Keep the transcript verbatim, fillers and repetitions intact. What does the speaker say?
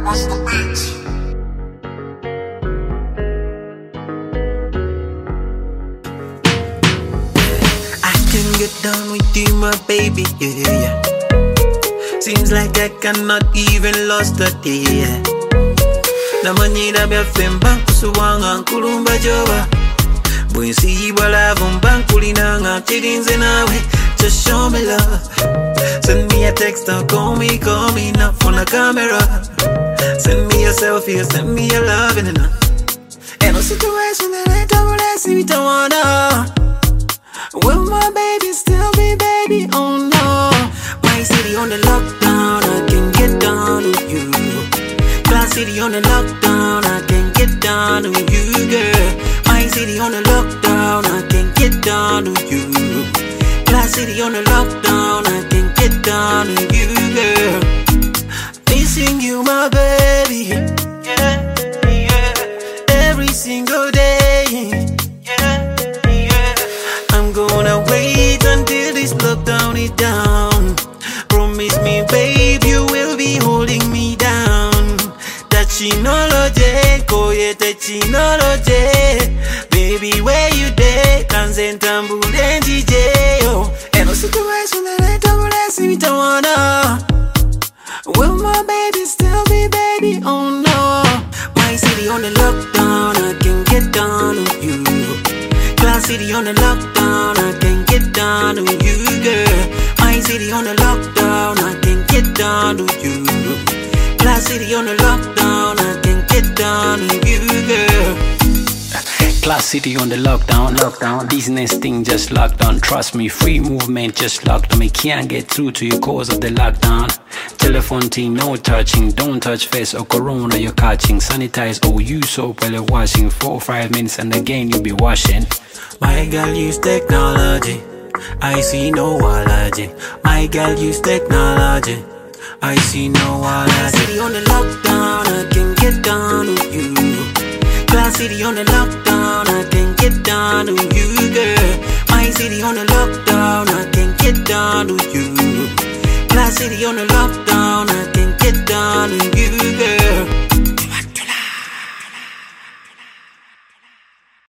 Get down with you, my baby, yeah, yeah. Seems like I cannot even lost a day, yeah. Namanyira bya femba kusuwanga nkulumba joba. Bwensiyibwa love mbankulinanga chirinze nawe. Just show me love. Send me a text or call me, call me now on the camera. Send me a selfie or send me a love and enough. Ain't no situation that ain't double S if you don't wanna. Will my baby still be baby? Oh no. My city on the lockdown, I can get down with you. Glass City on the lockdown, I can get down with you, girl. My city on the lockdown, I can get down with you. Glass City on the lockdown, I can get down with you, girl. Missing you, my baby. Yeah, yeah. Every single day. Gonna wait until this lockdown is down. Promise me, babe, you will be holding me down. That chinology, koye te chinology. Baby, where you dey? Kanzen tambu denji yo. Ain't no situation that ain't double S if you don't wanna. Will my baby still be baby? Oh no. My city on the lockdown, I can get down with you. Glass City on the lockdown, I can get down with you, girl. My city on the lockdown, I can get down with you. Glass City on the lockdown, I can get down with you, girl. Glass City on the lockdown, lockdown. Business thing just locked down. Trust me, free movement just locked on. Me can't get through to you cause of the lockdown. Telephone thing, no touching. Don't touch face or corona you're catching. Sanitize or use soap while you're washing. Four or five minutes and again you'll be washing. My girl use technology. I see no allergy. My girl use technology. I see no allergy. My city on the lockdown, I can get down with you. Glass City on the lockdown, I can get down with you, girl. My city on the lockdown, I can get down with you. Glass City on the lockdown, I can get down with you.